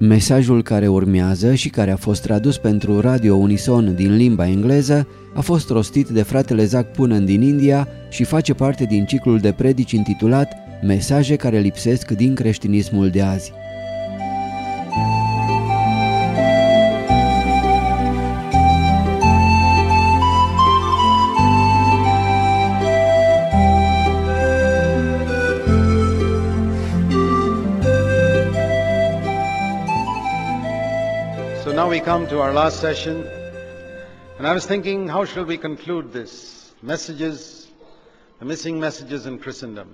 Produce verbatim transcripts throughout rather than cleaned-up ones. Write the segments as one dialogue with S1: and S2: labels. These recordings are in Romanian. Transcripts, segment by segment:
S1: Mesajul care urmează și care a fost tradus pentru Radio Unison din limba engleză a fost rostit de fratele Zac Poonen din India și face parte din ciclul de predici intitulat Mesaje care lipsesc din creștinismul de azi.
S2: Now we come to our last session, and I was thinking, how shall we conclude this? Messages, the missing messages in Christendom.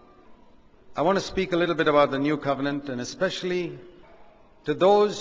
S2: I want to speak a little bit about the New Covenant, and especially to those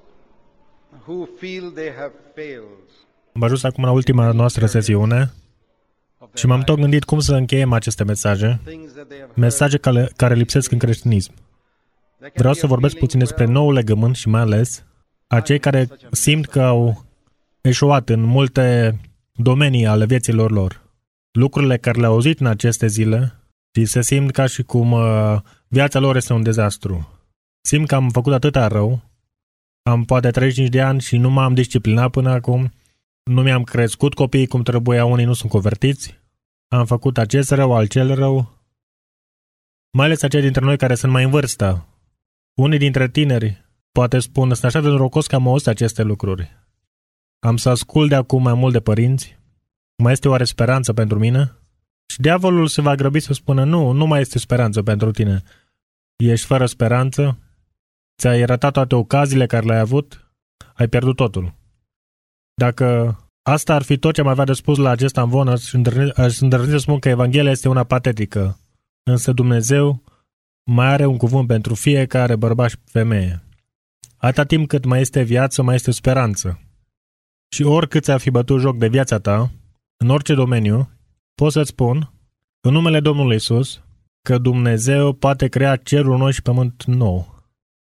S2: who feel they have failed.
S3: Am ajuns acum la ultima noastră sesiune și m-am tot gândit cum să încheiem aceste mesaje, mesaje care, care lipsesc în creștinism. Vreau să vorbesc puțin despre noul legământ și mai ales a cei care simt că au eșuat în multe domenii ale vieților lor. Lucrurile care le-au auzit în aceste zile și se simt ca și cum uh, viața lor este un dezastru. Simt că am făcut atâta rău, am poate treizeci și cinci de ani și nu m-am disciplinat până acum, nu mi-am crescut copiii cum trebuia, unii nu sunt convertiți, am făcut acest rău, acel rău, mai ales acei dintre noi care sunt mai în vârstă. Unii dintre tineri poate spun, sunt așa de norocos că am auzit aceste lucruri. Am să ascult de acum mai mult de părinți? Mai este oare speranță pentru mine? Și diavolul se va grăbi să spună, nu, nu mai este speranță pentru tine. Ești fără speranță? Ți-ai ratat toate ocaziile care le-ai avut? Ai pierdut totul. Dacă asta ar fi tot ce am avea de spus la acest amvon, aș îndrăzni să spun că Evanghelia este una patetică. Însă Dumnezeu mai are un cuvânt pentru fiecare bărbat și femeie. Atâta timp cât mai este viață, mai este speranță. Și oricât ți-ar fi bătut joc de viața ta, în orice domeniu, pot să-ți spun, în numele Domnului Iisus, că Dumnezeu poate crea cerul nou și pământ nou.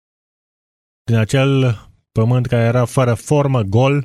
S3: Din acel pământ care era fără formă, gol,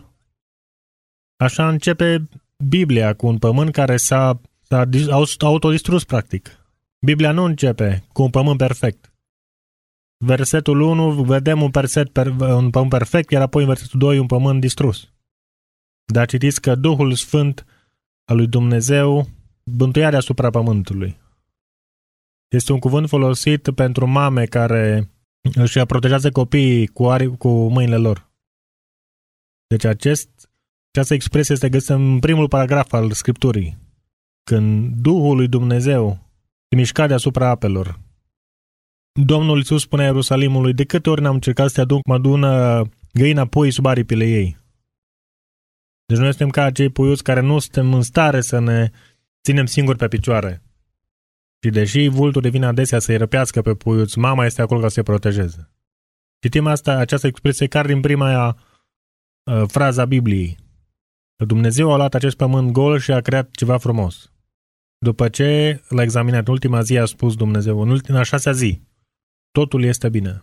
S3: așa începe Biblia cu un pământ care s-a, s-a autodistrus practic. Biblia nu începe cu un pământ perfect. Versetul unu, vedem un, perset, un pământ perfect, iar apoi în versetul doi un pământ distrus. Dar citiți că Duhul Sfânt al lui Dumnezeu bântuia deasupra pământului. Este un cuvânt folosit pentru mame care își protejează copiii cu, ari, cu mâinile lor. Deci acest, această expresie este găsită în primul paragraf al Scripturii. Când Duhul lui Dumnezeu se mișca deasupra apelor. Domnul Iisus spunea Ierusalimului, de câte ori n-am încercat să te aduc, mă adună găina puii sub aripile ei. Deci noi suntem ca acei puiuți care nu suntem în stare să ne ținem singuri pe picioare. Și deși vultul devine adesea să-i răpească pe puiuți, mama este acolo ca să-i protejeze. Citim asta, această expresie chiar din prima aia, uh, fraza Bibliei. Dumnezeu a luat acest pământ gol și a creat ceva frumos. După ce l-a examinat în ultima zi, a spus Dumnezeu, în ultima, în a șasea zi, totul este bine.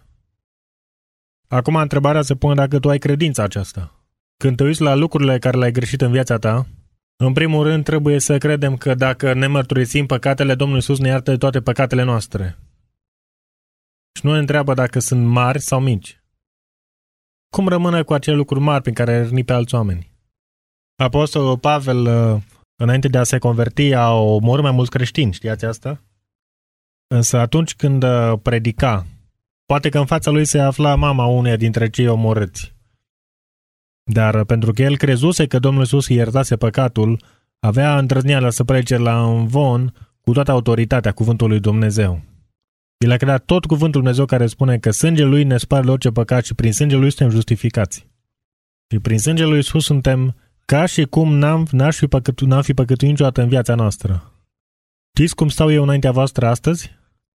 S3: Acum întrebarea se pune dacă tu ai credința aceasta. Când te uiți la lucrurile care le-ai greșit în viața ta, în primul rând trebuie să credem că dacă ne mărturisim păcatele, Domnul Iisus ne iartă toate păcatele noastre. Și nu ne întreabă dacă sunt mari sau mici. Cum rămâne cu acele lucruri mari prin care răni pe alți oameni? Apostolul Pavel, înainte de a se converti, a omorât mai mulți creștini, știați asta? Însă atunci când predica, poate că în fața lui se afla mama uneia dintre cei omorâți. Dar pentru că el crezuse că Domnul Iisus îi iertase păcatul, avea îndrăzneala să predice la învon cu toată autoritatea cuvântului Dumnezeu. El a creat tot cuvântul Dumnezeu care spune că sângele lui ne spală orice păcat și prin sângele lui suntem justificați. Și prin sângele lui Iisus suntem ca și cum n-am, n-aș fi păcătu, n-am fi păcătuit niciodată în viața noastră. Știți cum stau eu înaintea voastră astăzi?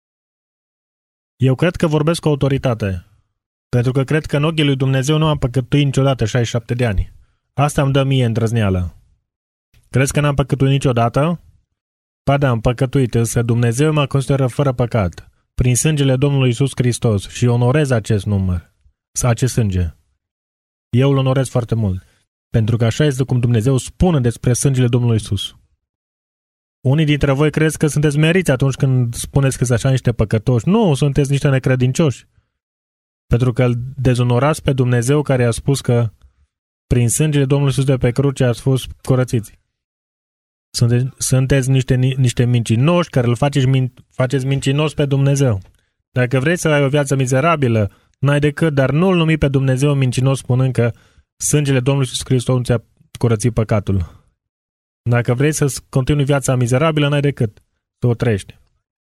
S3: Eu cred că vorbesc cu autoritate. Pentru că cred că în ochii lui Dumnezeu nu am păcătuit niciodată șaizeci și șapte de ani. Asta îmi dă mie îndrăzneală. Crezi că n-am păcătuit niciodată? Ba da, am păcătuit, însă Dumnezeu mă consideră fără păcat, prin sângele Domnului Iisus Hristos și onorez acest număr, acest sânge. Eu îl onorez foarte mult, pentru că așa este cum Dumnezeu spune despre sângele Domnului Iisus. Unii dintre voi crezi că sunteți meriți atunci când spuneți că sunt așa niște păcătoși. Nu, sunteți niște necredincioși. Pentru că îl dezonorați pe Dumnezeu care a spus că prin sângele Domnului Iisus de pe cruce ați fost curățiți. Sunteți, sunteți niște, niște mincinoși care îl faceți, min, faceți mincinos pe Dumnezeu. Dacă vrei să ai o viață mizerabilă, n-ai decât, dar nu-L numi pe Dumnezeu mincinos spunând că sângele Domnului Iisus Hristos nu ți-a curățit păcatul. Dacă vrei să continui viața mizerabilă, n-ai decât să o trăiești.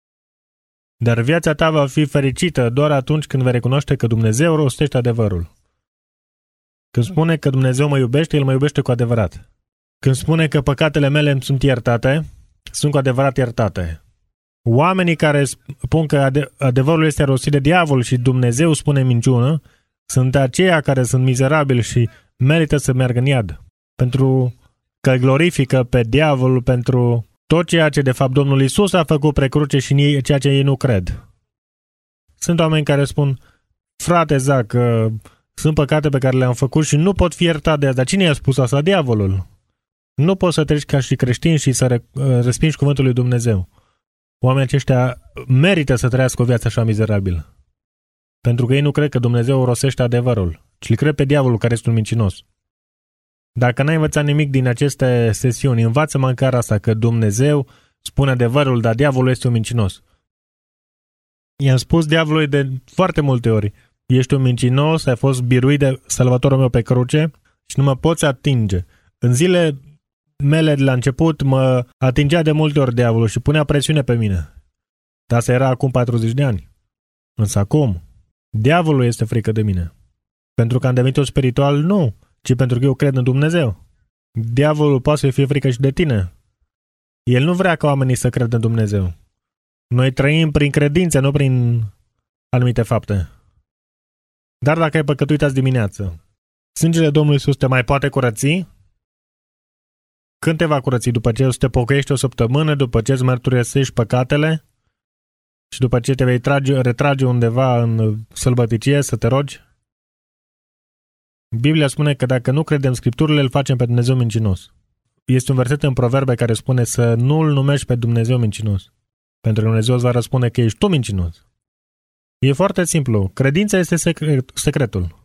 S3: Dar viața ta va fi fericită doar atunci când vei recunoaște că Dumnezeu rostește adevărul. Când spune că Dumnezeu mă iubește, El mă iubește cu adevărat. Când spune că păcatele mele îmi sunt iertate, sunt cu adevărat iertate. Oamenii care spun că ade- adevărul este rostit de diavol și Dumnezeu spune minciună, sunt aceia care sunt mizerabili și merită să meargă în iad. Pentru că glorifică pe diavolul pentru tot ceea ce de fapt Domnul Iisus a făcut pe cruce și ceea ce ei nu cred. Sunt oameni care spun, frate Zac, sunt păcate pe care le-am făcut și nu pot fi iertat de asta. Dar cine i-a spus asta? Diavolul. Nu poți să treci ca și creștin și să re- respingi cuvântul lui Dumnezeu. Oamenii aceștia merită să trăiască o viață așa mizerabilă. Pentru că ei nu cred că Dumnezeu rostește adevărul, ci îl cred pe diavolul care este un mincinos. Dacă n-ai învățat nimic din aceste sesiuni, învață măcar asta, că Dumnezeu spune adevărul, dar diavolul este un mincinos. I-am spus diavolului de foarte multe ori, ești un mincinos, ai fost biruit de Salvatorul meu pe cruce și nu mă poți atinge. În zile mele de la început mă atingea de multe ori diavolul și punea presiune pe mine. Dar asta era acum patruzeci de ani. Însă acum, diavolul este frică de mine. Pentru că am devenit un spiritual, nu, ci pentru că eu cred în Dumnezeu. Diavolul poate să fie frică și de tine. El nu vrea ca oamenii să credă în Dumnezeu. Noi trăim prin credință, nu prin anumite fapte. Dar dacă ai păcătuit azi dimineață, sângele Domnului Iisus te mai poate curăți? Când te va curăți? După ce o să te pocăiești o săptămână, după ce îți mărturisești păcatele și după ce te vei trage, retrage undeva în sălbăticie să te rogi? Biblia spune că dacă nu credem Scripturile, îl facem pe Dumnezeu mincinos. Este un verset în Proverbe care spune să nu-L numești pe Dumnezeu mincinos. Pentru că Dumnezeu îți va răspunde că ești tu mincinos. E foarte simplu. Credința este secret, secretul.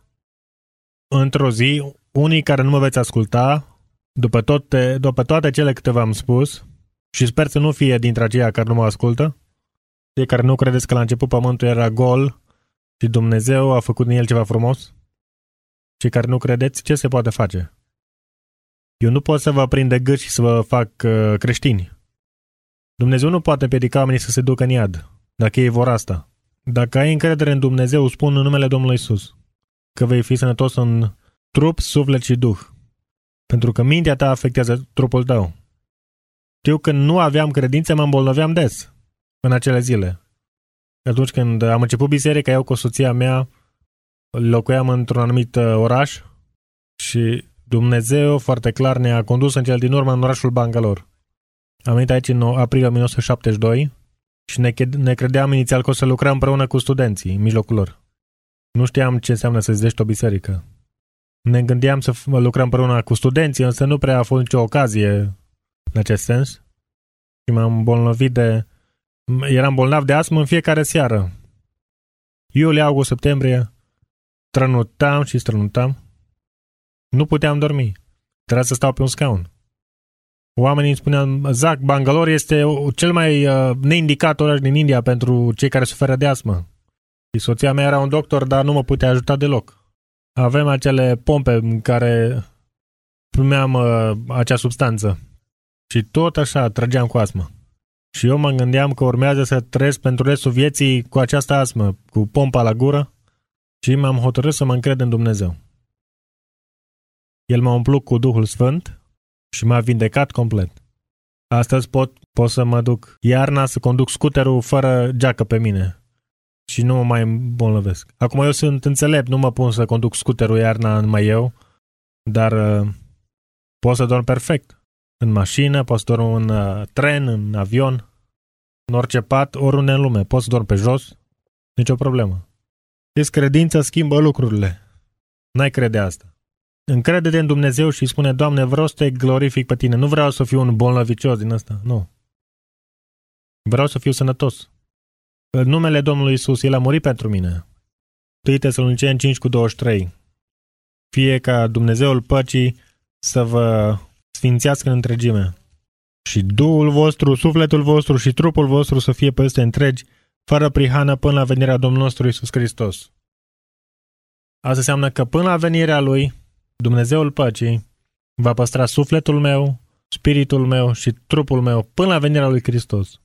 S3: Într-o zi, unii care nu mă veți asculta, după toate, după toate cele câte v-am spus, și sper să nu fie dintre aceia care nu mă ascultă, cei care nu credeți că la început pământul era gol și Dumnezeu a făcut din el ceva frumos, cei care nu credeți, ce se poate face? Eu nu pot să vă prind de gât și să vă fac uh, creștini. Dumnezeu nu poate împiedica oamenii să se ducă în iad, dacă ei vor asta. Dacă ai încredere în Dumnezeu, spun în numele Domnului Iisus că vei fi sănătos în trup, suflet și duh. Pentru că mintea ta afectează trupul tău. Știu că nu aveam credință, mă îmbolnăveam des în acele zile. Atunci când am început biserica, eu cu soția mea locuiam într-un anumit oraș și Dumnezeu foarte clar ne-a condus în cel din urmă în orașul Bangalore. Am venit aici în aprilie o mie nouă sute șaptezeci și doi și ne, ne credeam inițial că o să lucrăm împreună cu studenții în mijlocul lor. Nu știam ce înseamnă să zidești o biserică. Ne gândeam să lucrăm împreună cu studenții, însă nu prea a fost nicio ocazie în acest sens. Și m-am îmbolnăvit de... Eram bolnav de astmă în fiecare seară. Iulie, august, septembrie, strănutam și strănutam. Nu puteam dormi. Trebuia să stau pe un scaun. Oamenii îmi spuneau, Zac, Bangalore este cel mai uh, neindicat oraș din India pentru cei care suferă de astmă. Și soția mea era un doctor, dar nu mă putea ajuta deloc. Avem acele pompe în care primeam uh, acea substanță. Și tot așa trăgeam cu astmă. Și eu mă gândeam că urmează să trăiesc pentru restul vieții cu această astmă, cu pompa la gură, și m-am hotărât să mă încred în Dumnezeu. El m-a umplut cu Duhul Sfânt și m-a vindecat complet. Astăzi pot, pot să mă duc iarna să conduc scuterul fără geacă pe mine și nu mă mai îmbolnăvesc. Acum eu sunt înțelept, nu mă pun să conduc scuterul iarna numai eu, dar uh, pot să dorm perfect. În mașină, pot să dorm în uh, tren, în avion, în orice pat, oriunde în lume. Pot să dorm pe jos, nicio problemă. Deci credința schimbă lucrurile. N-ai crede asta. Încrede-te în Dumnezeu și spune, Doamne, vreau să te glorific pe tine. Nu vreau să fiu un bolnăvicios din ăsta, nu. Vreau să fiu sănătos. În numele Domnului Iisus, El a murit pentru mine. doi Tesaloniceni cinci cu douăzeci și trei. Fie ca Dumnezeul păcii să vă sfințească în întregime și Duhul vostru, sufletul vostru și trupul vostru să fie peste întregi, fără prihană până la venirea Domnului nostru Iisus Hristos. Asta înseamnă că până la venirea Lui, Dumnezeul păcii va păstra sufletul meu, spiritul meu și trupul meu până la venirea Lui Hristos.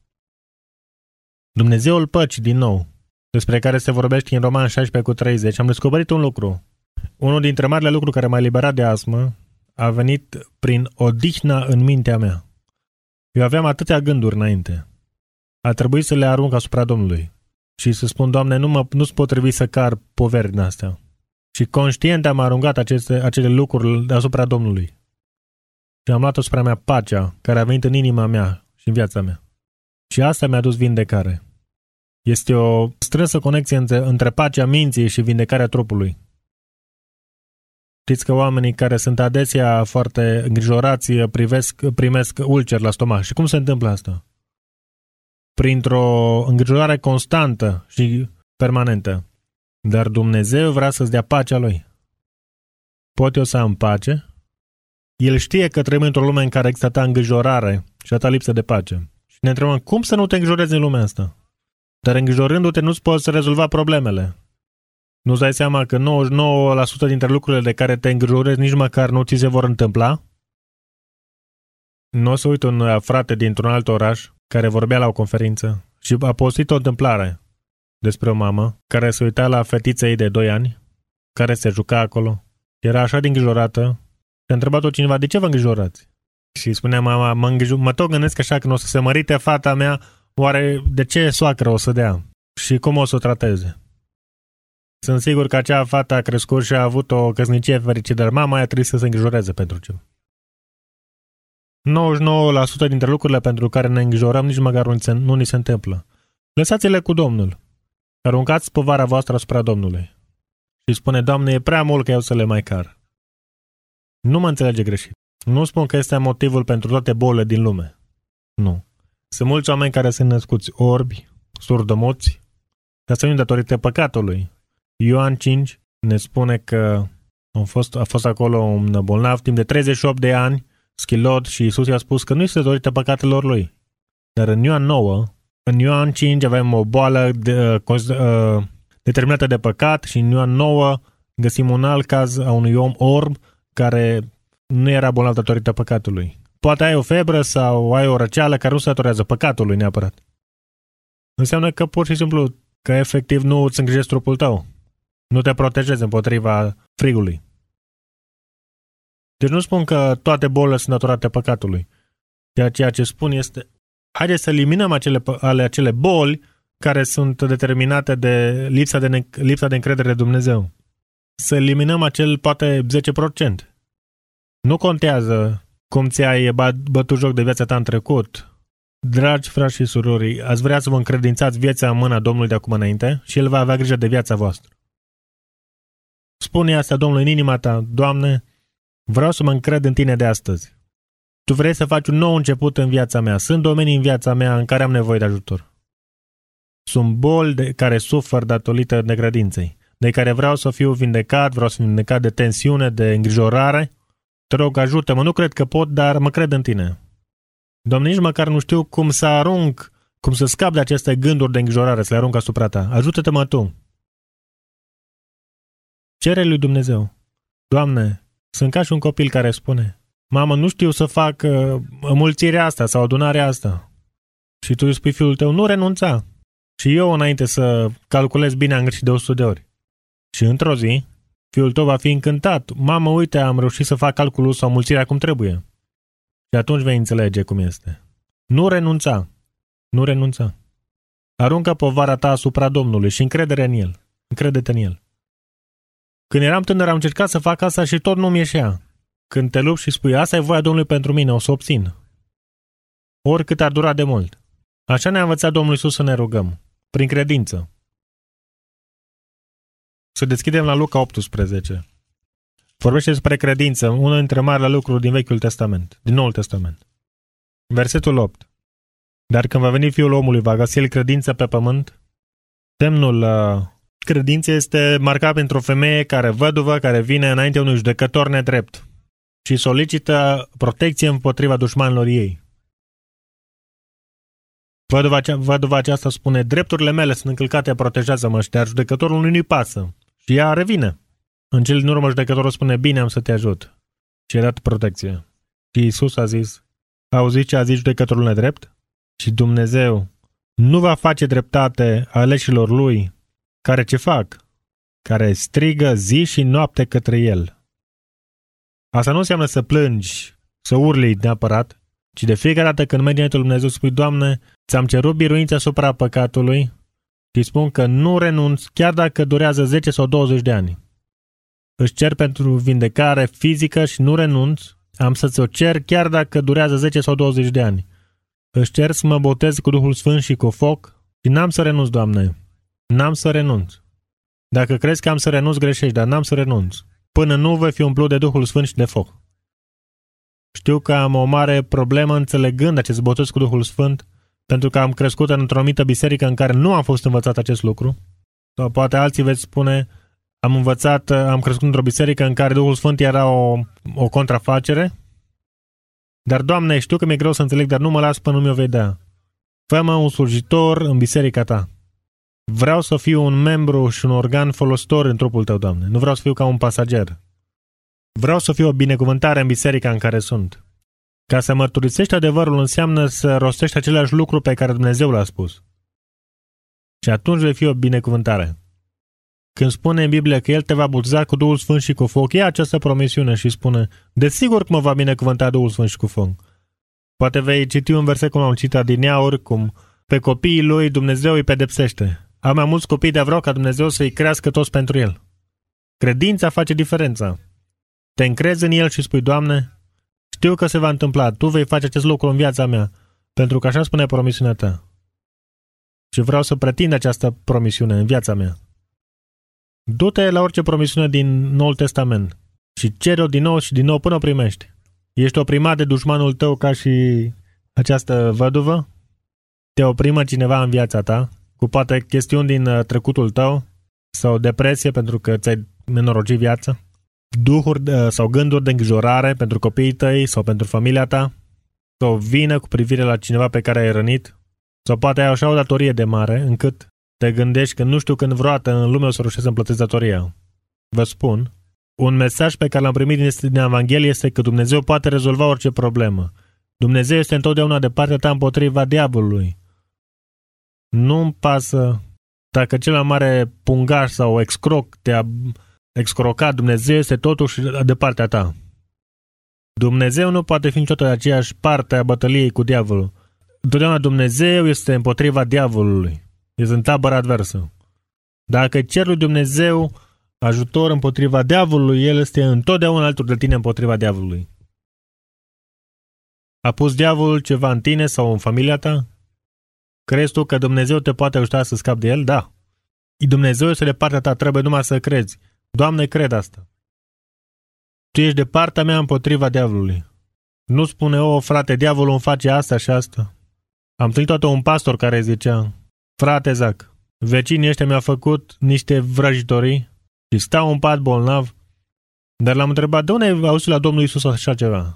S3: Dumnezeul păcii, din nou, despre care se vorbește în Roman șaisprezece cu treizeci, am descoperit un lucru. Unul dintre marile lucruri care m-a eliberat de astmă a venit prin odihna în mintea mea. Eu aveam atâtea gânduri înainte. A trebuit să le arunc asupra Domnului și să spun, Doamne, nu mă, nu-ți potrivi să car poveri din astea. Și conștient am aruncat aceste, acele lucruri asupra Domnului. Și am luat asupra mea pacea care a venit în inima mea și în viața mea. Și asta mi-a dus vindecare. Este o strânsă conexie între, între pacea minții și vindecarea trupului. Știți că oamenii care sunt adesea foarte îngrijorați privesc, primesc ulceri la stomac. Și cum se întâmplă asta? Printr-o îngrijorare constantă și permanentă. Dar Dumnezeu vrea să-ți dea pacea Lui. Pot eu să am pace? El știe că trăim într-o lume în care există atâta îngrijorare și atâta lipsă de pace. Și ne întrebăm, cum să nu te îngrijorezi în lumea asta? Dar îngrijorându-te nu-ți poți rezolva problemele. Nu-ți dai seama că nouăzeci și nouă la sută dintre lucrurile de care te îngrijorezi nici măcar nu ți se vor întâmpla? Nu o să uit un frate dintr-un alt oraș care vorbea la o conferință și a postit o întâmplare despre o mamă care se uita la fetița ei de doi ani, care se juca acolo. Era așa de îngrijorată și a întrebat-o cineva, de ce vă îngrijorați? Și spunea mama, mă, îngrijor, mă tot gândesc așa că nu o să se mărite fata mea, oare de ce soacră o să dea? Și cum o să o trateze? Sunt sigur că acea fată a crescut și a avut o căsnicie fericită, dar mama aia trebuie să se îngrijoreze pentru ceva. nouăzeci și nouă la sută dintre lucrurile pentru care ne îngrijorăm nici măcar nu ni se întâmplă. Lăsați-le cu Domnul. Aruncați povara voastră asupra Domnului. Și spune, Doamne, e prea mult că eu să le mai car. Nu mă înțelege greșit. Nu spun că este motivul pentru toate bolile din lume. Nu. Sunt mulți oameni care sunt născuți orbi, surdomuți, ca să nu datorită păcatului. Ioan cinci ne spune că a fost, a fost acolo un bolnav timp de treizeci și opt de ani, schilod, și Iisus i-a spus că nu este datorită păcatelor lui. Dar în Ioan nouă, în Ioan cinci avem o boală de, uh, determinată de păcat și în Ioan nouă găsim un alt caz a unui om orb care nu era bolnav datorită păcatului. Poate ai o febră sau ai o răceală care nu se datorează păcatului neapărat. Înseamnă că pur și simplu că efectiv nu îți îngrijești trupul tău. Nu te protejezi împotriva frigului. Deci nu spun că toate bolile sunt datorate păcatului. Ceea ce spun este, haideți să eliminăm acele, ale acele boli care sunt determinate de lipsa de, ne, lipsa de încredere de Dumnezeu. Să eliminăm acel poate zece la sută. Nu contează cum ți-ai bătut joc de viața ta în trecut. Dragi frați și surori, ați vrea să vă încredințați viața în mâna Domnului de acum înainte și El va avea grijă de viața voastră. Spune asta Domnului în inima ta, Doamne, vreau să mă încred în Tine de astăzi. Tu vrei să faci un nou început în viața mea. Sunt domenii în viața mea în care am nevoie de ajutor. Sunt boli de care sufăr datorită necredinței, de care vreau să fiu vindecat, vreau să fiu vindecat de tensiune, de îngrijorare. Te rog, ajută-mă, nu cred că pot, dar mă cred în Tine. Doamne, nici măcar nu știu cum să arunc, cum să scap de aceste gânduri de îngrijorare, să le arunc asupra Ta. Ajută-te-mă Tu. Cere lui Dumnezeu. Doamne, sunt ca și un copil care spune, mamă, nu știu să fac uh, înmulțirea asta sau adunarea asta. Și tu îi spui fiul tău, nu renunța. Și eu, înainte să calculez bine, am greșit de o sută de ori. Și într-o zi, fiul tău va fi încântat. Mamă, uite, am reușit să fac calculul sau înmulțirea cum trebuie. Și atunci vei înțelege cum este. Nu renunța. Nu renunța. Aruncă povara ta asupra Domnului și încredere în El. Încrede-te în El. Când eram tânăr, am încercat să fac asta și tot nu-mi ieșea. Când te lupți și spui, asta e voia Domnului pentru mine, o să obțin. Oricât ar dura de mult. Așa ne-a învățat Domnul Iisus să ne rugăm. Prin credință. Să deschidem la Luca optsprezece. Vorbește despre credință, unul dintre marile lucruri din Vechiul Testament, din Noul Testament. Versetul opt. Dar când va veni Fiul omului, va găsi El credință pe pământ? Semnul uh, credința este marcată pentru o femeie care văduvă, care vine înainte unui judecător nedrept și solicită protecție împotriva dușmanilor ei. Văduva, văduva aceasta spune, drepturile mele sunt încălcate, protejează-mă, dar judecătorul nu-i pasă. Și ea revine. În cel din urmă judecătorul spune, bine, am să te ajut. Și i-a dat protecție. Și Iisus a zis, auziți ce a zis judecătorul nedrept? Și Dumnezeu nu va face dreptate aleșilor lui, care ce fac? Care strigă zi și noapte către el. Asta nu înseamnă să plângi, să urli neapărat, ci de fiecare dată când mergi înaintea lui Dumnezeu spui, Doamne, ți-am cerut biruința asupra păcatului și spun că nu renunț chiar dacă durează zece sau douăzeci de ani. Își cer pentru vindecare fizică și nu renunț, am să ți-o cer chiar dacă durează zece sau douăzeci de ani. Își cer să mă botez cu Duhul Sfânt și cu foc și n-am să renunț, Doamne. N-am să renunț. Dacă crezi că am să renunț, greșești, dar n-am să renunț. Până nu voi fi umplut de Duhul Sfânt și de foc. Știu că am o mare problemă înțelegând acest botez cu Duhul Sfânt, pentru că am crescut într-o anumită biserică în care nu am fost învățat acest lucru. Sau poate alții veți spune, am învățat, am crescut într-o biserică în care Duhul Sfânt era o, o contrafacere. Dar, Doamne, știu că mi-e greu să înțeleg, dar nu mă las până nu mi-o vei da. Fă-mă un slujitor în biserica ta. Vreau să fiu un membru și un organ folositor în trupul tău, Doamne. Nu vreau să fiu ca un pasager. Vreau să fiu o binecuvântare în biserica în care sunt. Ca să mărturisești adevărul înseamnă să rostești același lucru pe care Dumnezeu l-a spus. Și atunci vei fi o binecuvântare. Când spune în Biblie că El te va boteza cu Duhul Sfânt și cu foc, ia această promisiune și spune, desigur că mă va binecuvânta Duhul Sfânt și cu foc. Poate vei citi un verset cum am citit adineauri, cum pe copiii lui Dumnezeu îi pedepsește. Am mai mulți copii, de vreau ca Dumnezeu să-i crească toți pentru El. Credința face diferența. Te încrezi în El și spui, Doamne, știu că se va întâmpla, Tu vei face acest lucru în viața mea, pentru că așa spune promisiunea Ta. Și vreau să pretind această promisiune în viața mea. Du-te la orice promisiune din Noul Testament și cere-o din nou și din nou până o primești. Ești oprimat de dușmanul tău ca și această văduvă? Te oprimă cineva în viața ta, cu poate chestiuni din trecutul tău sau depresie pentru că ți-ai nenorocit viața? Duhuri sau gânduri de îngrijorare pentru copiii tăi sau pentru familia ta? Sau vină cu privire la cineva pe care ai rănit? Sau poate ai așa o datorie de mare încât te gândești că nu știu când vreodată în lume o să reușesc să-mi plătesc datoria. Vă spun, un mesaj pe care l-am primit din Evanghelie este că Dumnezeu poate rezolva orice problemă. Dumnezeu este întotdeauna de partea ta împotriva diavolului. Nu-mi pasă dacă cel mai mare pungaș sau excroc te-a excrocat, Dumnezeu este totuși de partea ta. Dumnezeu nu poate fi niciodată de aceeași parte a bătăliei cu diavolul. Întotdeauna Dumnezeu este împotriva diavolului. Este în tabăra adversă. Dacă cer lui Dumnezeu ajutor împotriva diavolului, El este întotdeauna alături de tine împotriva diavolului. A pus diavolul ceva în tine sau în familia ta? Crezi tu că Dumnezeu te poate ajuta să scapi de el? Da. Dumnezeu este de partea ta, trebuie numai să crezi. Doamne, cred asta. Tu ești de partea mea împotriva diavolului. Nu spune, o, frate, diavolul îmi face asta și asta. Am întâlnit toată un pastor care zicea, frate Zac, vecinii ăștia mi-au făcut niște vrăjitorii și stau în pat bolnav, dar l-am întrebat, de unde ai auzit la Domnul Iisus așa ceva?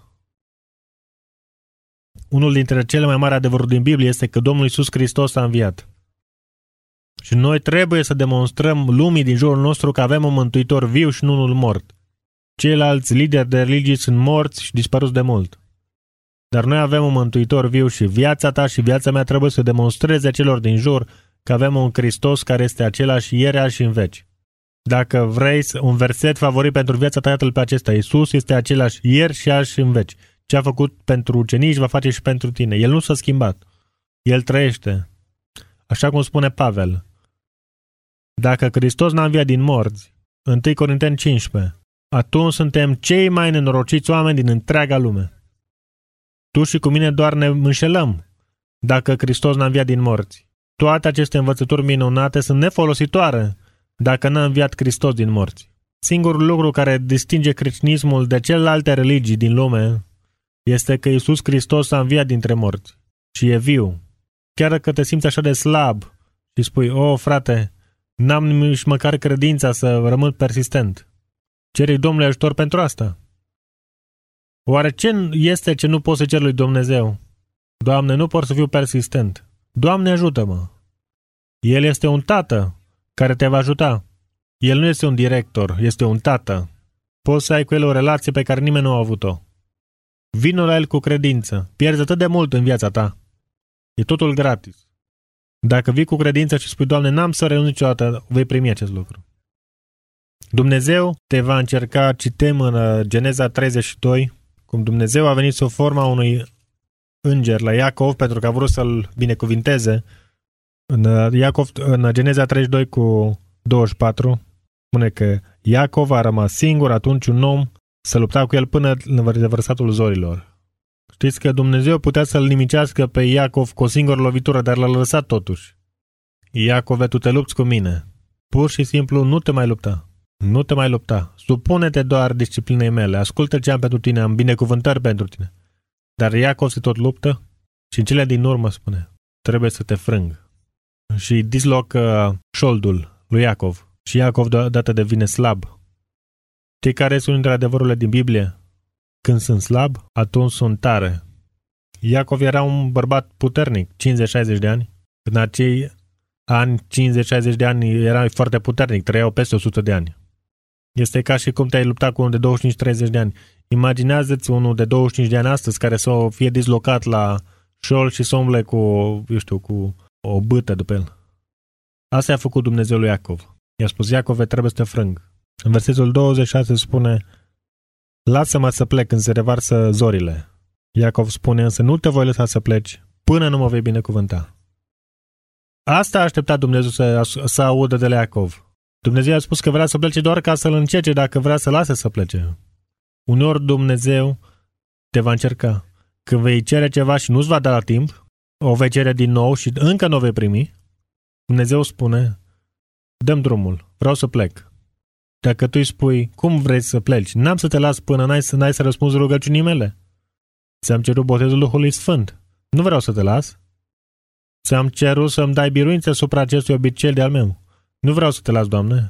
S3: Unul dintre cele mai mari adevăruri din Biblie este că Domnul Iisus Hristos a înviat. Și noi trebuie să demonstrăm lumii din jurul nostru că avem un mântuitor viu și nu unul mort. Ceilalți lideri de religii sunt morți și dispăruți de mult. Dar noi avem un mântuitor viu și viața ta și viața mea trebuie să demonstreze celor din jur că avem un Hristos care este același ieri, azi și în veci. Dacă vrei un verset favorit pentru viața ta, iată-l pe acesta. Iisus este același ieri și azi și în veci. Ce a făcut pentru ucenici va face și pentru tine. El nu s-a schimbat. El trăiește. Așa cum spune Pavel. Dacă Hristos n-a înviat din morți, întâi Corinteni cincisprezece, atunci suntem cei mai nenorociți oameni din întreaga lume. Tu și cu mine doar ne înșelăm dacă Hristos n-a înviat din morți. Toate aceste învățături minunate sunt nefolositoare dacă n-a înviat Hristos din morți. Singurul lucru care distinge creștinismul de celelalte religii din lume este că Iisus Hristos a înviat dintre morți și e viu. Chiar dacă te simți așa de slab și spui, o, frate, N-am nici măcar credința să rămân persistent. Cere Domnului ajutor pentru asta. Oare ce este ce nu pot să cer lui Dumnezeu? Doamne, nu pot să fiu persistent. Doamne, ajută-mă! El este un tată care te va ajuta. El nu este un director, este un tată. Poți să ai cu el o relație pe care nimeni nu a avut-o. Vino la el cu credință. Pierzi atât de mult în viața ta. E totul gratis. Dacă vii cu credință și spui, Doamne, n-am să renunț niciodată, vei primi acest lucru. Dumnezeu te va încerca, citem în Geneza treizeci și doi, cum Dumnezeu a venit sub forma unui înger la Iacov pentru că a vrut să-l binecuvinteze. În, Iacov, în Geneza treizeci și doi cu douăzeci și patru spune că Iacov a rămas singur, atunci un om să lupta cu el până în vărsatul zorilor. Știți că Dumnezeu putea să-l nimicească pe Iacov cu o singură lovitură, dar l-a lăsat totuși. Iacove, tu te lupți cu mine. Pur și simplu nu te mai lupta. Nu te mai lupta. Supune-te doar disciplinei mele. Ascultă ce am pentru tine, am binecuvântări pentru tine. Dar Iacov se tot luptă și în cele din urmă spune, trebuie să te frâng. Și dislocă șoldul lui Iacov. Și Iacov deodată devine slab. Știi care sunt dintre adevărurile din Biblie? Când sunt slab, atunci sunt tare. Iacov era un bărbat puternic, cincizeci șaizeci de ani. În acei ani, cincizeci șaizeci de ani, era foarte puternic, trăiau peste o sută de ani. Este ca și cum te-ai luptat cu unul de douăzeci și cinci treizeci de ani. Imaginează-ți unul de douăzeci și cinci de ani astăzi care să fie dislocat la șol și să umble cu, eu știu, cu o bâtă după el. Asta a făcut Dumnezeu lui Iacov. I-a spus, Iacove, trebuie să te frâng. În versetul douăzeci și șase spune, lasă-mă să plec când se revarsă zorile. Iacov spune, însă nu te voi lăsa să pleci până nu mă vei binecuvânta. Asta a așteptat Dumnezeu să, să audă de la Iacov. Dumnezeu a spus că vrea să plece doar ca să-l încerce dacă vrea să lase să plece. Uneori Dumnezeu te va încerca. Când vei cere ceva și nu-ți va da la timp, o vei cere din nou și încă nu o vei primi, Dumnezeu spune, dă-mi drumul, vreau să plec. Dacă tu îi spui, cum vrei să pleci? N-am să te las până n-ai să, n-ai să răspunzi rugăciunii mele. Ți-am cerut botezul Duhului Sfânt. Nu vreau să te las. Ți-am cerut să-mi dai biruință asupra acestui obicei de-al meu. Nu vreau să te las, Doamne.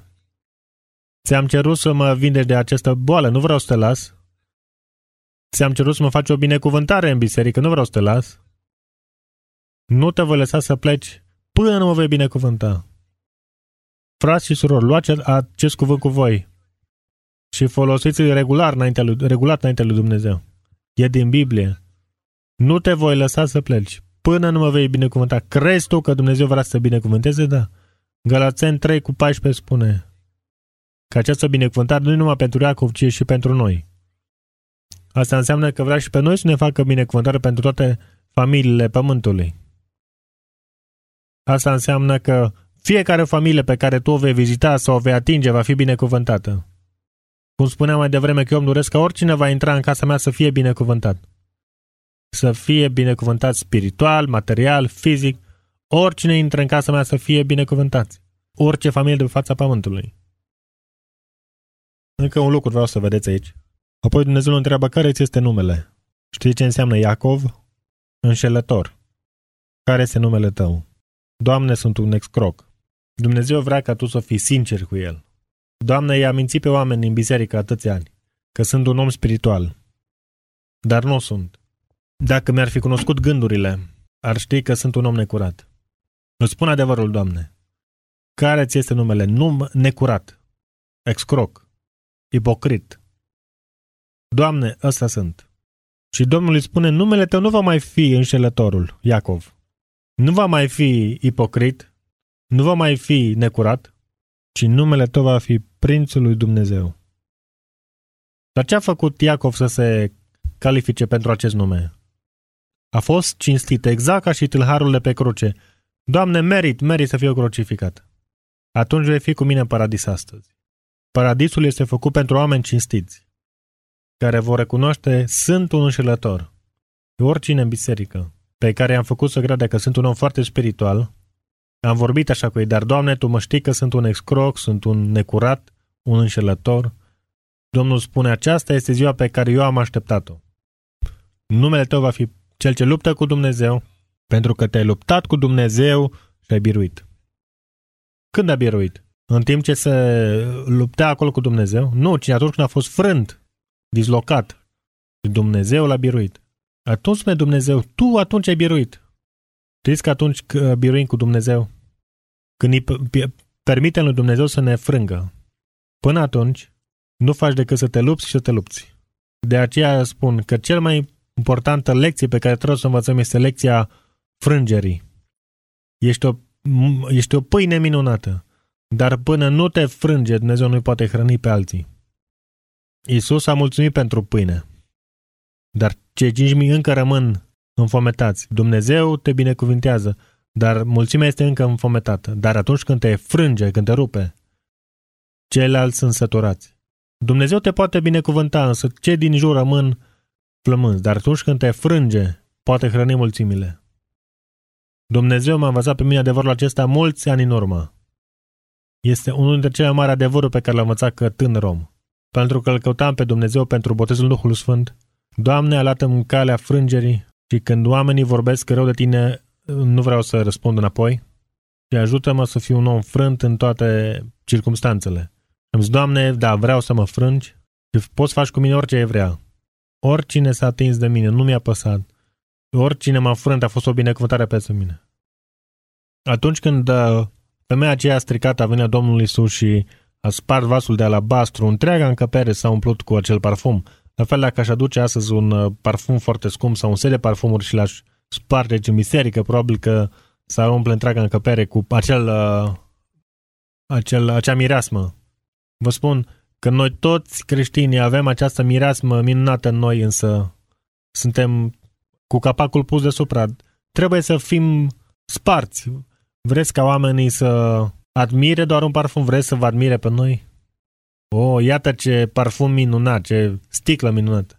S3: Ți-am cerut să mă vindeci de această boală. Nu vreau să te las. Ți-am cerut să mă faci o binecuvântare în biserică. Nu vreau să te las. Nu te voi lăsa să pleci până nu mă vei binecuvânta. Frați și surori, luați acest cuvânt cu voi și folosiți-l regular înaintea lui, regulat înaintea lui Dumnezeu. E din Biblie. Nu te voi lăsa să pleci până nu mă vei binecuvânta. Crezi tu că Dumnezeu vrea să te binecuvânteze? Da. Galațeni trei cu paisprezece spune că această binecuvântare nu e numai pentru Iacov, ci și pentru noi. Asta înseamnă că vrea și pe noi să ne facă binecuvântare pentru toate familiile pământului. Asta înseamnă că fiecare familie pe care tu o vei vizita sau o vei atinge va fi binecuvântată. Cum spuneam mai devreme că eu îmi doresc ca oricine va intra în casa mea să fie binecuvântat. Să fie binecuvântat spiritual, material, fizic. Oricine intră în casa mea să fie binecuvântat. Orice familie de pe fața pământului. Încă un lucru vreau să vedeți aici. Apoi Dumnezeu îl întreabă care ți este numele. Știi ce înseamnă Iacov? Înșelător. Care este numele tău? Doamne, sunt un excroc. Dumnezeu vrea ca tu să fii sincer cu El. Doamne, i-a mințit pe oameni în biserică atâția ani, că sunt un om spiritual. Dar nu sunt. Dacă mi-ar fi cunoscut gândurile, ar ști că sunt un om necurat. Îți spun adevărul, Doamne. Care ți este numele? Num necurat. Excroc. Ipocrit. Doamne, ăsta sunt. Și Domnul îi spune, numele tău nu va mai fi înșelătorul, Iacov. Nu va mai fi ipocrit, nu va mai fi necurat, ci numele tău va fi Prințul lui Dumnezeu. Dar ce a făcut Iacov să se califice pentru acest nume? A fost cinstit, exact ca și tâlharul de pe cruce. Doamne, merit, merit să fiu crucificat. Atunci vei fi cu mine în paradis astăzi. Paradisul este făcut pentru oameni cinstiți, care vor recunoaște, sunt un înșelător. Oricine în biserică, pe care i-am făcut să crede că sunt un om foarte spiritual, am vorbit așa cu ei, dar Doamne, Tu mă știi că sunt un excroc, sunt un necurat, un înșelător. Domnul spune, aceasta este ziua pe care eu am așteptat-o. Numele Tău va fi cel ce luptă cu Dumnezeu, pentru că te-ai luptat cu Dumnezeu și ai biruit. Când a biruit? În timp ce se lupta acolo cu Dumnezeu? Nu, ci atunci când a fost frânt, dislocat. Dumnezeu l-a biruit. Atunci, spune Dumnezeu, tu atunci ai biruit. Știți că atunci biruim cu Dumnezeu, când îi permitem lui Dumnezeu să ne frângă, până atunci nu faci decât să te lupți și să te lupți. De aceea spun că cel mai importantă lecție pe care trebuie să o învățăm este lecția frângerii. Ești o, ești o pâine minunată, dar până nu te frânge, Dumnezeu nu-i poate hrăni pe alții. Iisus a mulțumit pentru pâine, dar cei cinci mii încă rămân înfometați. Dumnezeu te binecuvintează, dar mulțimea este încă înfometată. Dar atunci când te frânge, când te rupe, ceilalți sunt săturați. Dumnezeu te poate binecuvânta, însă cei din jur rămân flămânzi. Dar atunci când te frânge, poate hrăni mulțimile. Dumnezeu m-a învățat pe mine adevărul acesta mulți ani în urmă. Este unul dintre cele mai mari adevăruri pe care l-am învățat că tânăr om. Pentru că îl căutam pe Dumnezeu pentru botezul Duhului Sfânt. Doamne, alată-mi în calea frângerii și când oamenii vorbesc rău de tine, nu vreau să răspund înapoi și ajută-mă să fiu un om frânt în toate circumstanțele. Îmi zic, Doamne, da, vreau să mă frângi și poți face cu mine orice vrea. Oricine s-a atins de mine, nu mi-a păsat. Oricine m-a frânt a fost o binecuvântare pentru mine. Atunci când uh, femeia aceea stricată a venit la Domnul Iisus și a spart vasul de alabastru, întreaga încăpere s-a umplut cu acel parfum. La fel dacă aș aduce astăzi un uh, parfum foarte scump sau un set de parfumuri și l-aș sparge în biserică, probabil că s-ar umple întreaga încăpere cu acel, uh, acel, acea mireasmă. Vă spun că noi toți creștinii avem această mireasmă minunată în noi, însă suntem cu capacul pus deasupra. Trebuie să fim sparți. Vreți ca oamenii să admire doar un parfum? Vreți să vă admire pe noi? Oh, iată ce parfum minunat, ce sticlă minunată.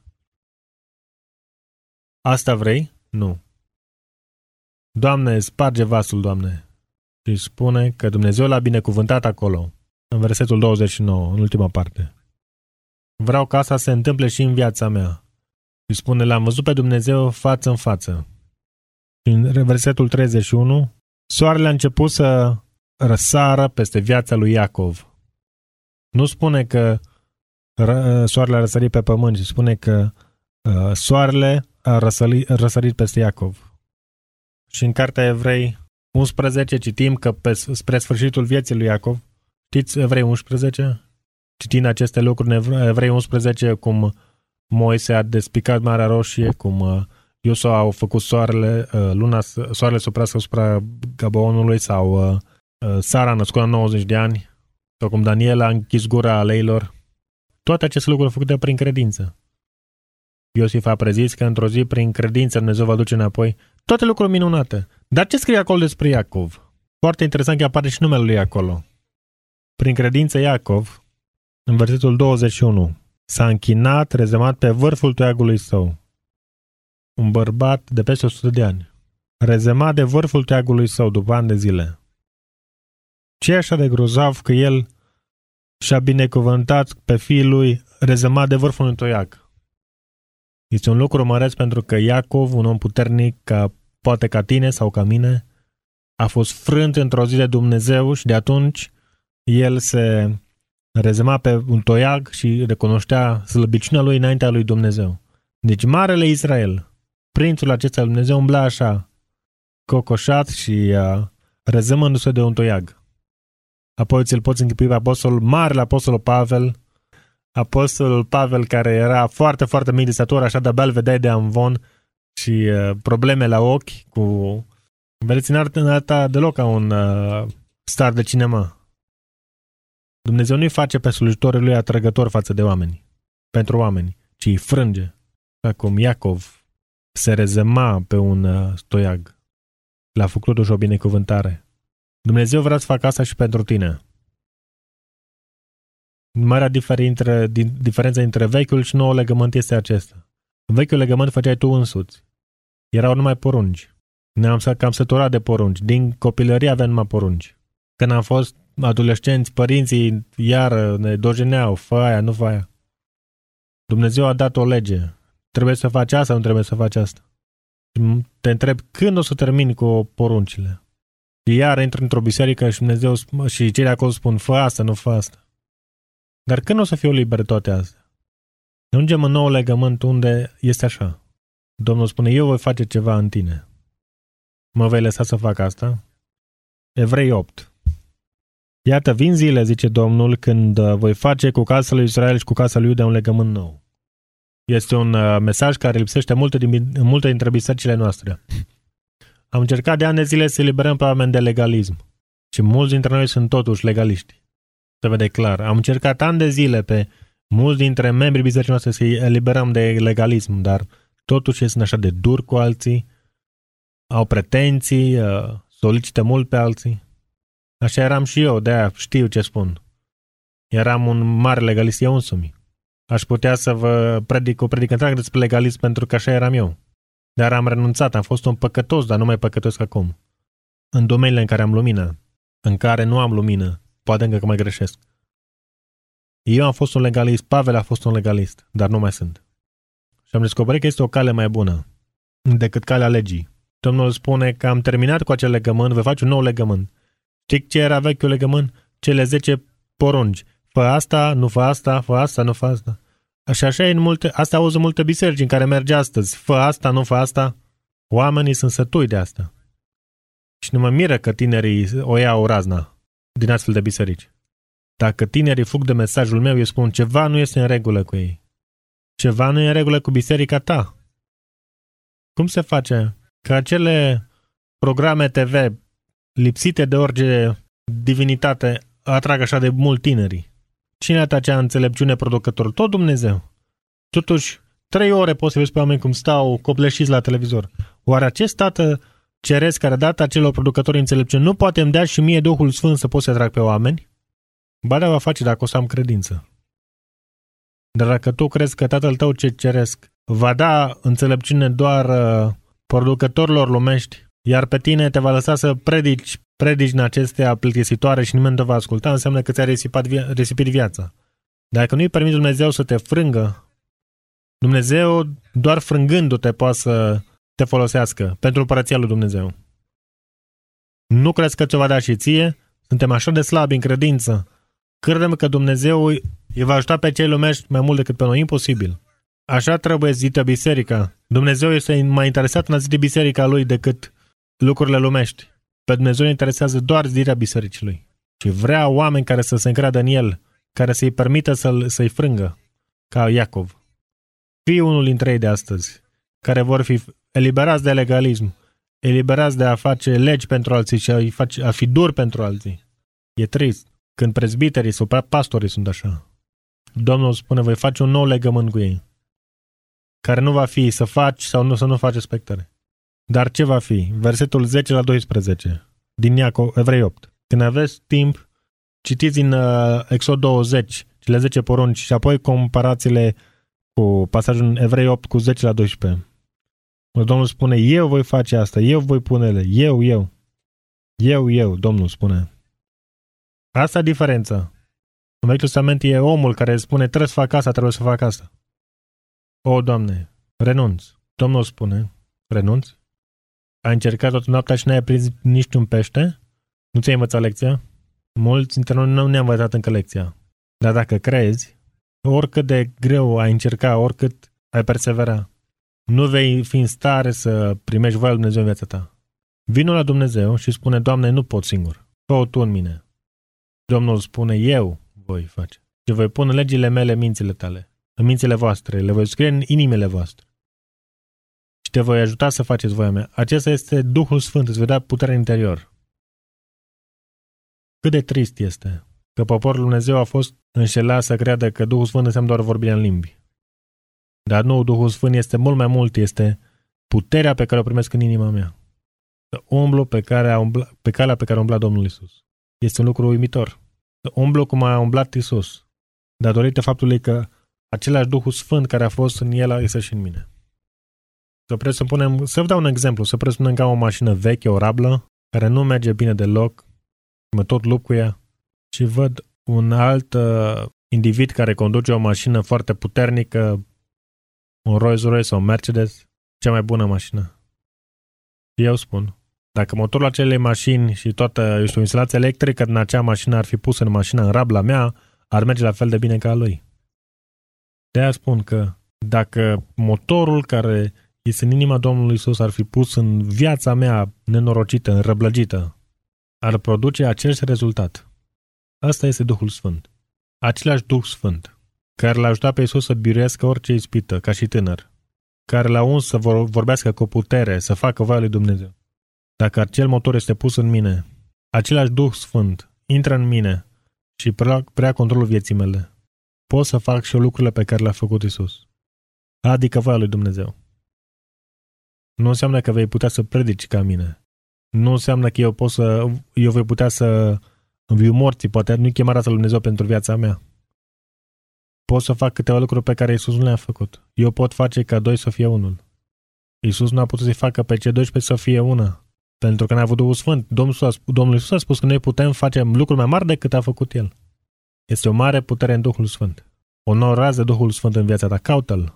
S3: Asta vrei? Nu. Doamne, sparge vasul, Doamne. Și spune că Dumnezeu l-a binecuvântat acolo, în versetul douăzeci și nouă, în ultima parte. Vreau ca asta să se întâmple și în viața mea. Și spune, l-am văzut pe Dumnezeu față în față. Și în versetul treizeci și unu, soarele a început să răsară peste viața lui Iacov. Nu spune că soarele a răsărit pe pământ, ci spune că uh, soarele a răsărit, răsărit peste Iacov. Și în cartea Evrei unsprezece citim că pe, spre sfârșitul vieții lui Iacov, știți Evrei unsprezece? Citind aceste lucruri în Evrei unsprezece, cum Moise a despicat Marea Roșie, cum uh, Iosua au făcut soarele, uh, luna, soarele să oprească asupra Gabaonului, sau uh, uh, Sara a născut la nouăzeci de ani, sau cum Daniel a închis gura leilor. Toate aceste lucruri au făcute prin credință. Iosif a prezis că într-o zi, prin credință, Dumnezeu va duce înapoi. Toate lucruri minunate. Dar ce scrie acolo despre Iacov? Foarte interesant că apare și numele lui acolo. Prin credință Iacov, în versetul douăzeci și unu, s-a închinat, rezemat pe vârful toiagului său. Un bărbat de peste o sută de ani. Rezemat de vârful toiagului său după ani de zile. Ce e așa de grozav că el și-a binecuvântat pe fiul lui rezemat de vârful unui toiag? Este un lucru măreț pentru că Iacov, un om puternic, ca, poate ca tine sau ca mine, a fost frânt într-o zi de Dumnezeu și de atunci el se rezema pe un toiag și recunoștea slăbiciunea lui înaintea lui Dumnezeu. Deci Marele Israel, prințul acesta lui Dumnezeu, umbla așa, cocoșat și uh, rezemându-se de un toiag. Apoi ți-l poți închipui pe apostolul, Marele Apostolul Pavel, Apostolul Pavel, care era foarte, foarte mic de statură, așa de-abia îl vedeai de amvon și uh, probleme la ochi, cu... Vedeți, în arăta deloc ca un uh, star de cinema. Dumnezeu nu-i face pe slujitorii lui atrăgător față de oameni, pentru oameni, ci îi frânge. Acum Iacov se rezema pe un uh, toiag. L-a făcut și o binecuvântare. Dumnezeu vrea să facă asta și pentru tine. Marea diferență, diferența între vechiul și noul legământ este acesta. În vechiul legământ făceai tu însuți. Erau numai porunci. Ne-am cam săturat de porunci. Din copilărie aveam numai porunci. Când am fost adolescenți, părinții iar ne dojeneau, fă aia, nu fă aia. Dumnezeu a dat o lege. Trebuie să faci asta, nu trebuie să faci asta. Te întreb, când o să termini cu poruncile? Iar intră într-o biserică și Dumnezeu și cei de acolo spun, fă asta, nu fă asta. Dar când o să fiu liber toate astea? Ajungem în nou legământ unde este așa. Domnul spune, eu voi face ceva în tine. Mă vei lăsa să fac asta? Evrei opt. Iată, vin zile, zice Domnul, când voi face cu casa lui Israel și cu casa lui Iuda un legământ nou. Este un uh, mesaj care lipsește multe, din, multe dintre bisericile noastre. Am încercat de ani de zile să eliberăm pe oameni de legalism. Și mulți dintre noi sunt totuși legaliști. Se vede clar. Am încercat ani de zile pe mulți dintre membrii bisericii noastre să-i eliberăm de legalism, dar totuși ei sunt așa de dur cu alții, au pretenții, uh, solicită mult pe alții. Așa eram și eu, de-aia știu ce spun. Eram un mare legalist eu însumi. Aș putea să vă predic o predică întreagă despre legalism pentru că așa eram eu. Dar am renunțat, am fost un păcătos, dar nu mai păcătos acum. În domeniile în care am lumină, în care nu am lumină, poate încă că mai greșesc. Eu am fost un legalist, Pavel a fost un legalist, dar nu mai sunt. Și am descoperit că este o cale mai bună decât calea legii. Domnul spune că am terminat cu acel legământ, voi face un nou legământ. Știi ce era vechiul legământ? Cele zece porunci. Fă asta, nu fă asta, fă asta, nu fă asta. Așa, așa e în multe, asta auzi în multe biserici în care merge astăzi. Fă asta, nu fă asta. Oamenii sunt sătui de asta. Și nu mă miră că tinerii o iau razna din astfel de biserici. Dacă tinerii fug de mesajul meu, eu spun, ceva nu este în regulă cu ei. Ceva nu e în regulă cu biserica ta. Cum se face că acele programe T V lipsite de orice divinitate atrag așa de mult tinerii? Cine a acea înțelepciune producător? Tot Dumnezeu. Totuși, trei ore poți să vezi pe oameni cum stau copleșiți la televizor. Oare acest tată ceresc care a dat acelor producători înțelepciune nu poate îmi dea și mie Duhul Sfânt să pot să atrag pe oameni? Ba da, va face dacă o să am credință. Dar dacă tu crezi că tatăl tău ce ceresc va da înțelepciune doar uh, producătorilor lumești, iar pe tine te va lăsa să predici predici în acestea plictisitoare și nimeni nu te va asculta, înseamnă că ți-a risipit, via- risipit viața. Dacă nu-i permiți Dumnezeu să te frângă, Dumnezeu doar frângându-te poate să te folosească pentru împărăția lui Dumnezeu. Nu crezi că ți-o va da și ție? Suntem așa de slabi în credință. Credem că Dumnezeu îi va ajuta pe cei lumești mai mult decât pe noi. Imposibil. Așa trebuie zidită biserica. Dumnezeu este mai interesat în a zidi biserica lui decât lucrurile lumești. Pe Dumnezeu îi interesează doar zidirea bisericii lui. Și vrea oameni care să se încreadă în el, care să-i permită să-l, să-i frângă, ca Iacov. Fii unul dintre ei de astăzi, care vor fi eliberați de legalism, eliberați de a face legi pentru alții și a, face, a fi dur pentru alții. E trist când prezbiterii sau pastorii sunt așa. Domnul spune, voi face un nou legământ cu ei, care nu va fi să faci sau nu, să nu faci respectare. Dar ce va fi? Versetul zece la doisprezece din Iacov, Evrei opt. Când aveți timp, citiți din uh, Exod douăzeci, cele zece porunci și apoi comparați-le cu pasajul Evrei opt cu zece la doisprezece. Domnul spune, eu voi face asta, eu voi pune-le, eu, eu. Eu, eu, Domnul spune. Asta e diferența. În Vechiul Testament e omul care spune, trebuie să fac asta, trebuie să fac asta. O, Doamne, renunț. Domnul spune, renunț? Ai încercat toată noaptea și n-ai prins niciun pește? Nu ți-ai învățat lecția? Mulți dintre noi nu ne-am învățat încă lecția. Dar dacă crezi, oricât de greu ai încerca, oricât ai persevera, nu vei fi în stare să primești voia lui Dumnezeu în viața ta. Vino la Dumnezeu și spune, Doamne, nu pot singur. Fă-o Tu în mine. Domnul spune, eu voi face. Și voi pune legile mele în mințile tale, în mințile voastre, le voi scrie în inimile voastre. Și te voi ajuta să faceți voia mea. Acesta este Duhul Sfânt, îți vei da putere în interior. Cât de trist este că poporul lui Dumnezeu a fost înșelat să creadă că Duhul Sfânt înseamnă doar vorbirea în limbi. Dar nu, Duhul Sfânt este mult mai mult, este puterea pe care o primesc în inima mea. Să umblu pe, care a umbla, pe calea pe care a umblat Domnul Iisus. Este un lucru uimitor. Să umblu cum a umblat Iisus, datorită faptului că același Duhul Sfânt care a fost în El este și în mine. Să presupunem, să vă dau un exemplu, să presupunem că am o mașină veche, o rablă, care nu merge bine deloc, mă tot lupt cu ea și văd un alt uh, individ care conduce o mașină foarte puternică, un Rolls-Royce sau un Mercedes, cea mai bună mașină. Eu spun, Dacă motorul acelei mașini și toată, eu știu, instalația electrică din acea mașină ar fi pusă în mașină în rabla mea, ar merge la fel de bine ca a lui. De-aia spun că dacă motorul care este în inima Domnului Iisus ar fi pus în viața mea nenorocită, înrăblăgită, ar produce același rezultat. Asta este Duhul Sfânt. Același Duh Sfânt, care l-a ajutat pe Iisus să biruiască orice ispită, ca și tânăr, care l-a uns să vorbească cu putere, să facă voia lui Dumnezeu. Dacă acel motor este pus în mine, același Duh Sfânt intră în mine și prea, prea controlul vieții mele, pot să fac și eu lucrurile pe care le-a făcut Iisus. Adică voia lui Dumnezeu. Nu înseamnă că vei putea să predici ca mine. Nu înseamnă că eu pot să, eu voi putea să înviu morții, poate nu-i chemarea lui Dumnezeu pentru viața mea. Pot să fac câteva lucruri pe care Iisus nu le-a făcut. Eu pot face ca doi să fie unul. Iisus nu a putut să-i facă pe cei doisprezece să fie una, pentru că n-a avut Duhul Sfânt. Domnul, Domnul Iisus a spus că noi putem face lucruri mai mari decât a făcut El. Este o mare putere în Duhul Sfânt. Onorează Duhul Sfânt în viața ta, caută-L.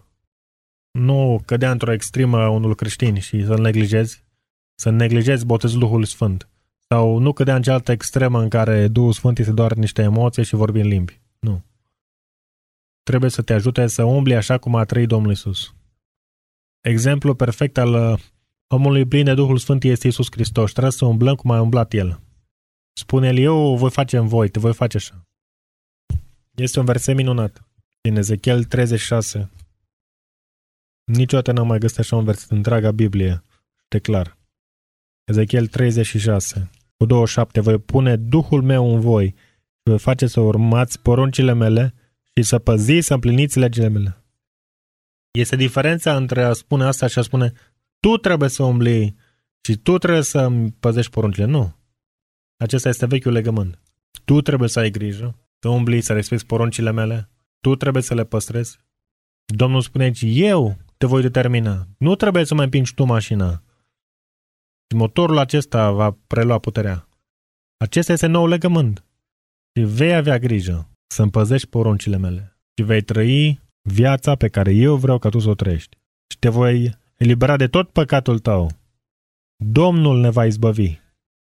S3: Nu cădea într-o extremă unul creștin și să-l neglijezi, să neglijezi botezul Duhului Sfânt. Sau nu cădea în cealaltă extremă în care Duhul Sfânt este doar niște emoții și vorbi în limbi. Nu. Trebuie să te ajute să umbli așa cum a trăit Domnul Iisus. Exemplul perfect al omului plin de Duhul Sfânt este Iisus Hristos. Trebuie să umblăm cum a umblat El. Spune El, eu voi face în voi, te voi face așa. Este un verset minunat din Ezechiel treizeci și șase. Niciodată n-am mai găsit așa un verset în întreaga Biblie. De clar. Ezechiel treizeci și șase. Cu douăzeci și șapte. Voi pune Duhul meu în voi și voi face să urmați poruncile mele și să păziți, să împliniți legile mele. Este diferența între a spune asta și a spune tu trebuie să umbli și tu trebuie să îmi păzești poruncile. Nu. Acesta este vechiul legământ. Tu trebuie să ai grijă, să umbli, să respecti poruncile mele. Tu trebuie să le păstrezi. Domnul spune aici, eu te voi determina. Nu trebuie să mai împingi tu mașina. Motorul acesta va prelua puterea. Acesta este nou legământ. Și vei avea grijă să împăzești poruncile mele. Și vei trăi viața pe care eu vreau ca tu să o trăiești. Și te voi elibera de tot păcatul tău. Domnul ne va izbăvi.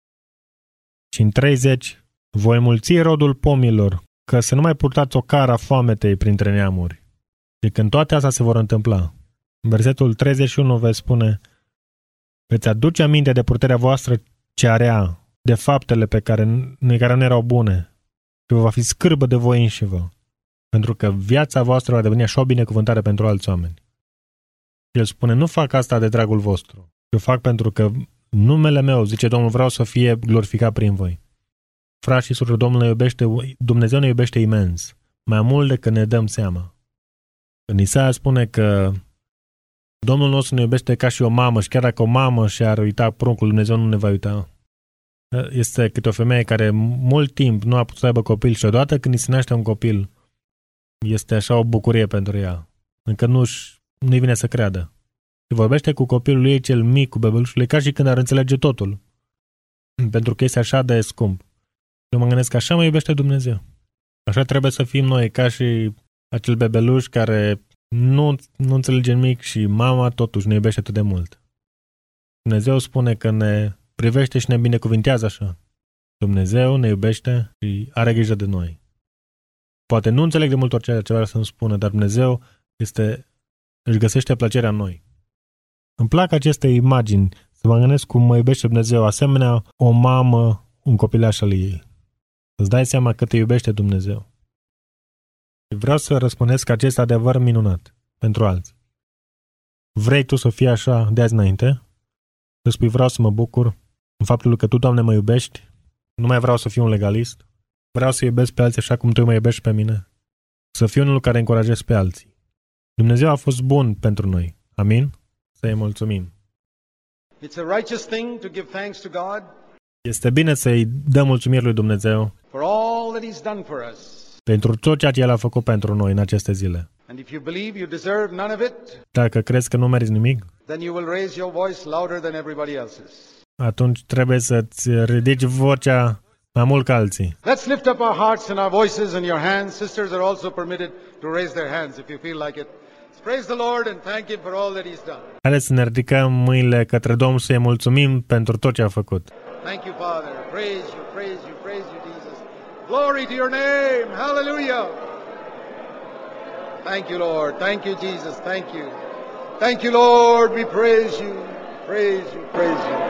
S3: Și în treizeci, voi mulți rodul pomilor, că să nu mai purtați o cara foametei printre neamuri. Și când toate astea se vor întâmpla, versetul treizeci și unu vei spune, veți aduce aminte de puterea voastră cea rea, de faptele pe care, care nu erau bune, și vă va fi scârbă de voi înșivă, pentru că viața voastră va deveni așa o binecuvântare pentru alți oameni. Și el spune, nu fac asta de dragul vostru, eu fac pentru că numele meu, zice Domnul, vreau să fie glorificat prin voi. Frați și surori, Domnul ne iubește, Dumnezeu ne iubește imens, mai mult decât ne dăm seama. În Isaia spune că Domnul nostru ne iubește ca și o mamă și chiar dacă o mamă și-ar uita pruncul, Dumnezeu nu ne va uita. Este câte o femeie care mult timp nu a putut să aibă copil și odată când îi se naște un copil, este așa o bucurie pentru ea. Încă nu-și, nu-i vine să creadă. Și vorbește cu copilul ei cel mic, cu bebelușul ei, ca și când ar înțelege totul. Pentru că este așa de scump. Eu mă gândesc că așa mă iubește Dumnezeu. Așa trebuie să fim noi, ca și acel bebeluș care nu, nu înțelege nimic și mama totuși ne iubește atât de mult. Dumnezeu spune că ne privește și ne binecuvintează așa. Dumnezeu ne iubește și are grijă de noi. Poate nu înțeleg de mult ori ceea ce vrea să-mi spună, dar Dumnezeu este, își găsește plăcerea în noi. Îmi plac aceste imagini, să mă gândesc cum mă iubește Dumnezeu, asemenea o mamă, un copilaș al ei. Îți dai seama că te iubește Dumnezeu. Vreau să răspundesc că acest adevăr minunat pentru alții. Vrei tu să fii așa de azi înainte? Să spui, vreau să mă bucur în faptul că tu, Doamne, mă iubești? Nu mai vreau să fiu un legalist? Vreau să iubesc pe alții așa cum tu mă iubești pe mine? Să fiu unul care încurajez pe alții. Dumnezeu a fost bun pentru noi. Amin? Să-i mulțumim.
S2: It's a righteous thing to give thanks to God.
S3: Este bine să-i dăm mulțumiri lui Dumnezeu
S2: For all that he's done for us.
S3: pentru tot ceea ce El a făcut pentru noi în aceste zile.
S2: And if you believe you deserve none of it,
S3: Dacă crezi că nu meriți nimic,
S2: then you will raise your voice louder than everybody else's.
S3: atunci trebuie să-ți ridici vocea mai mult ca alții.
S2: Let's lift up our hearts and our voices and your hands. Sisters are also permitted to raise their hands if you feel like it. Praise the Lord and thank Him for all that He's done.
S3: Haideți să ne ridicăm mâinile către Domnul să-i mulțumim pentru tot ce a făcut.
S2: Thank you, Father. Praise you, praise you, praise you, Jesus. Glory to your name. Hallelujah. Thank you, Lord. Thank you, Jesus. Thank you. Thank you, Lord. We praise you. Praise you, praise you.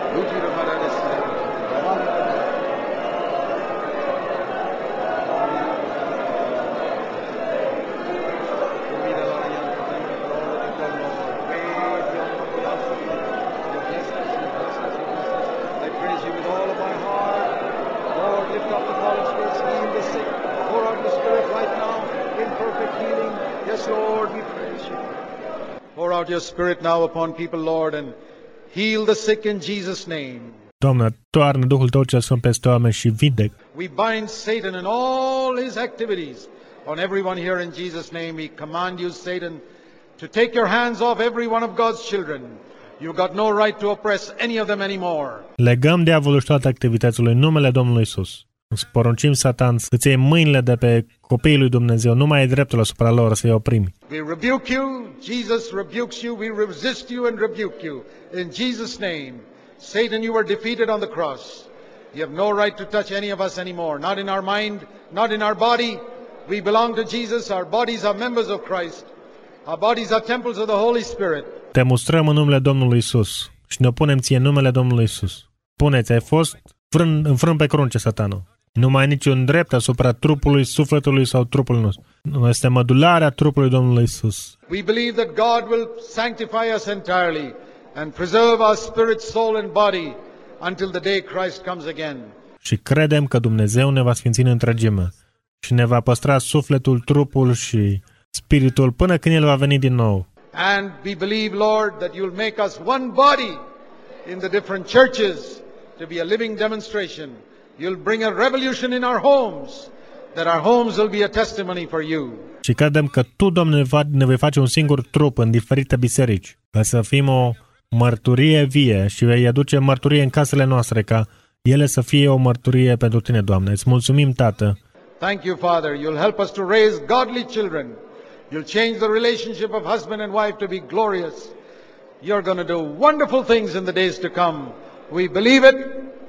S2: Pour out your Spirit now upon people, Lord, and heal the sick in Jesus' name.
S3: Doamne, toarnă Duhul Tău cel Sfânt peste oameni și vindec.
S2: We bind Satan and all his activities on everyone here in Jesus' name. We command you, Satan, to take your hands off every one of God's children. You've got no right to oppress any of them anymore.
S3: Legăm diavolul și toate activitățile în numele Domnului Isus. Îți poruncim, Satan, să-ți iei mâinile de pe copiii lui Dumnezeu, nu mai ai dreptul asupra lor să-i oprimi.
S2: We rebuke you, Jesus rebukes you, we resist you and rebuke you. In Jesus' name, Satan, you were defeated on the cross. You have no right to touch any of us anymore, not in our mind, not in our body. We belong to Jesus, our bodies are members of Christ. Our bodies are temples of the Holy Spirit.
S3: Te mustrăm în numele Domnului Isus și ne opunem ție în numele Domnului Isus. Puneți, ai fost frân, înfrân pe crunce, Satanul. Nu mai ai niciun drept asupra trupului, sufletului sau trupului nostru. Noi este mădularea trupului Domnului Isus.
S2: We believe that God will sanctify us entirely and preserve our spirit, soul and body until the day Christ comes again.
S3: Și credem că Dumnezeu ne va sfinți în întregime și ne va păstra sufletul, trupul și spiritul până când El va veni din nou.
S2: And we believe, Lord, that you'll make us one body in the different churches to be a living demonstration. You'll bring a revolution in our homes, that our homes will be a testimony for you.
S3: Și credem că Tu, Doamne, ne vei face un singur trup în diferite biserici, ca să fim o mărturie vie și vei aduce mărturie în casele noastre, ca ele să fie o mărturie pentru Tine, Doamne. Îți mulțumim, Tată.
S2: Thank you, Father. You'll help us to raise godly children. You'll change the relationship of husband and wife to be glorious. You're going to do wonderful things in the days to come. We believe it.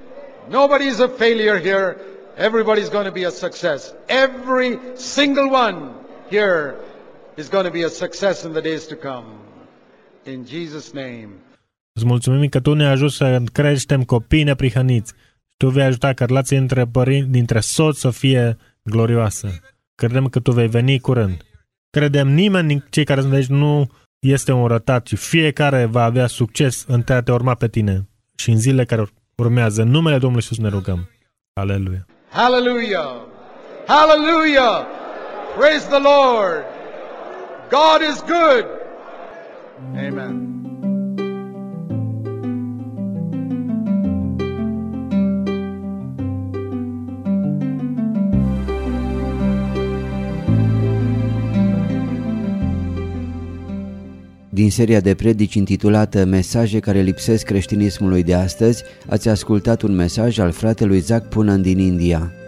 S2: Nobody is a failure here. Everybody's going to be a success. Every single one here is going to be a success in the days to come. In Jesus' name.
S3: Îți mulțumim că Tu ne ajuți să creștem copii neprihăniți. Tu vei ajuta ca relația dintre părinți, dintre soți să fie glorioasă. Credem că Tu vei veni curând. Credem nimeni din cei care sunt aici nu este un rătat, ci fiecare va avea succes în a te urma pe Tine. Și în zilele care urmează, în numele Domnului Iisus ne rugăm. Aleluia!
S2: Hallelujah! Hallelujah! Praise the Lord! God is good! Amen.
S1: Din seria de predici intitulată Mesaje care lipsesc creștinismului de astăzi, ați ascultat un mesaj al fratelui Zac Punan din India.